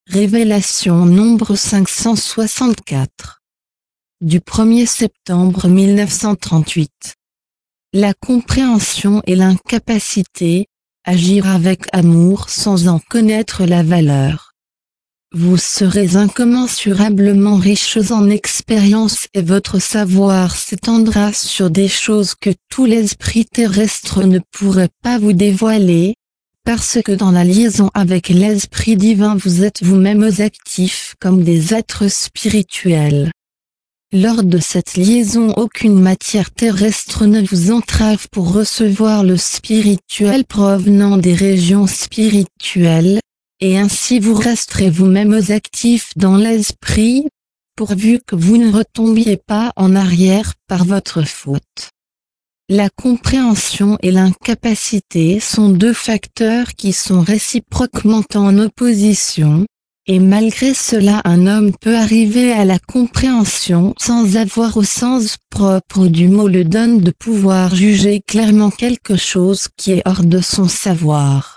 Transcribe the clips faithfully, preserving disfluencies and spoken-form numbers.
Révélation nombre cinq cent soixante-quatre. Du premier septembre mille neuf cent trente-huit. La compréhension et l'incapacité, agir avec amour sans en connaître la valeur. Vous serez incommensurablement riches en expérience et votre savoir s'étendra sur des choses que tout l'esprit terrestre ne pourrait pas vous dévoiler, parce que dans la liaison avec l'esprit divin vous êtes vous-mêmes actifs comme des êtres spirituels. Lors de cette liaison aucune matière terrestre ne vous entrave pour recevoir le spirituel provenant des régions spirituelles, et ainsi vous resterez vous-mêmes actifs dans l'esprit, pourvu que vous ne retombiez pas en arrière par votre faute. La compréhension et l'incapacité sont deux facteurs qui sont réciproquement en opposition, et malgré cela un homme peut arriver à la compréhension sans avoir au sens propre du mot le don de pouvoir juger clairement quelque chose qui est hors de son savoir.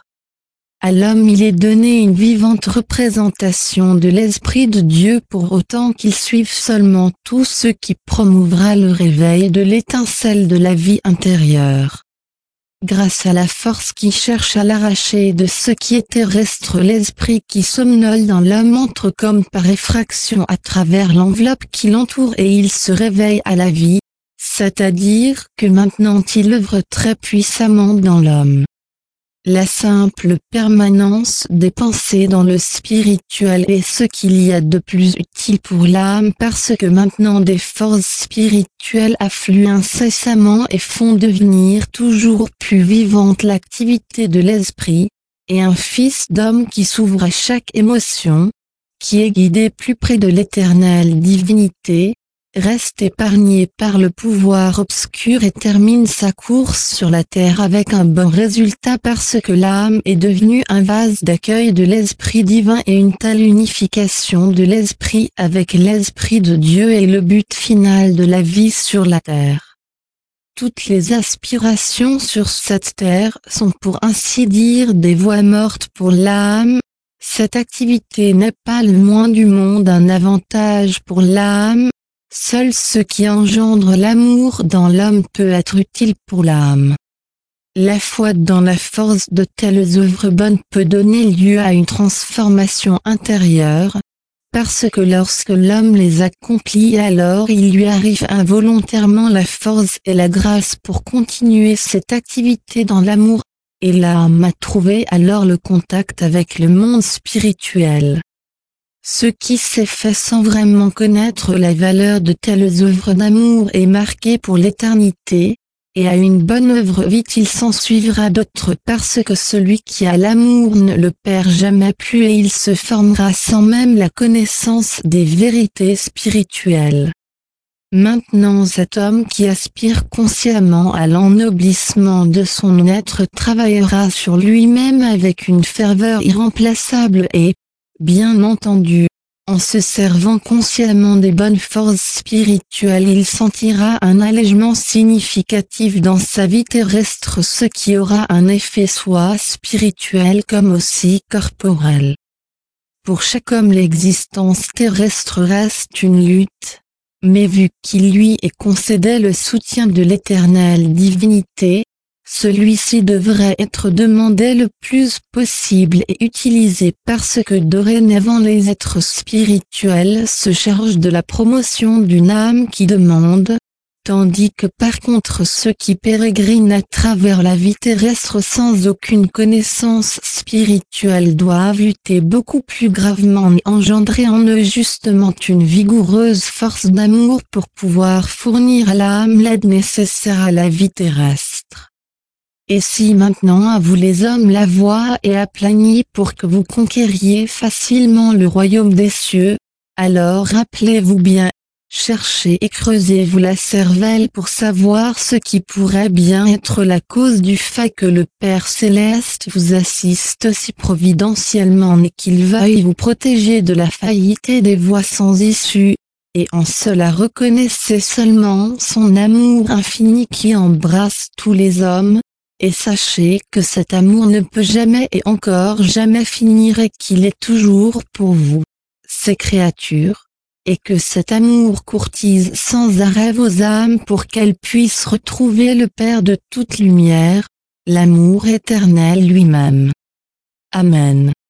À l'homme il est donné une vivante représentation de l'Esprit de Dieu pour autant qu'il suive seulement tout ce qui promouvra le réveil de l'étincelle de la vie intérieure. Grâce à la force qui cherche à l'arracher de ce qui est terrestre, l'esprit qui somnole dans l'homme entre comme par effraction à travers l'enveloppe qui l'entoure et il se réveille à la vie, c'est-à-dire que maintenant il œuvre très puissamment dans l'homme. La simple permanence des pensées dans le spirituel est ce qu'il y a de plus utile pour l'âme parce que maintenant des forces spirituelles affluent incessamment et font devenir toujours plus vivante l'activité de l'esprit, et un fils d'homme qui s'ouvre à chaque émotion, qui est guidé plus près de l'éternelle divinité, reste épargné par le pouvoir obscur et termine sa course sur la terre avec un bon résultat parce que l'âme est devenue un vase d'accueil de l'esprit divin et une telle unification de l'esprit avec l'esprit de Dieu est le but final de la vie sur la terre. Toutes les aspirations sur cette terre sont pour ainsi dire des voies mortes pour l'âme. Cette activité n'est pas le moins du monde un avantage pour l'âme. Seul ce qui engendre l'amour dans l'homme peut être utile pour l'âme. La foi dans la force de telles œuvres bonnes peut donner lieu à une transformation intérieure, parce que lorsque l'homme les accomplit alors il lui arrive involontairement la force et la grâce pour continuer cette activité dans l'amour, et l'âme a trouvé alors le contact avec le monde spirituel. Ce qui s'est fait sans vraiment connaître la valeur de telles œuvres d'amour est marqué pour l'éternité, et à une bonne œuvre vite il s'en suivra d'autres parce que celui qui a l'amour ne le perd jamais plus et il se formera sans même la connaissance des vérités spirituelles. Maintenant cet homme qui aspire consciemment à l'ennoblissement de son être travaillera sur lui-même avec une ferveur irremplaçable et, bien entendu, en se servant consciemment des bonnes forces spirituelles il sentira un allègement significatif dans sa vie terrestre ce qui aura un effet soit spirituel comme aussi corporel. Pour chaque homme l'existence terrestre reste une lutte, mais vu qu'il lui est concédé le soutien de l'éternelle divinité, celui-ci devrait être demandé le plus possible et utilisé parce que dorénavant les êtres spirituels se chargent de la promotion d'une âme qui demande, tandis que par contre ceux qui pérégrinent à travers la vie terrestre sans aucune connaissance spirituelle doivent lutter beaucoup plus gravement et engendrer en eux justement une vigoureuse force d'amour pour pouvoir fournir à l'âme l'aide nécessaire à la vie terrestre. Et si maintenant à vous les hommes la voie est aplanie pour que vous conquériez facilement le royaume des cieux, alors rappelez-vous bien, cherchez et creusez-vous la cervelle pour savoir ce qui pourrait bien être la cause du fait que le Père Céleste vous assiste si providentiellement et qu'il veuille vous protéger de la faillite et des voies sans issue, et en cela reconnaissez seulement son amour infini qui embrasse tous les hommes, et sachez que cet amour ne peut jamais et encore jamais finir et qu'il est toujours pour vous, ces créatures, et que cet amour courtise sans arrêt vos âmes pour qu'elles puissent retrouver le Père de toute lumière, l'amour éternel lui-même. Amen.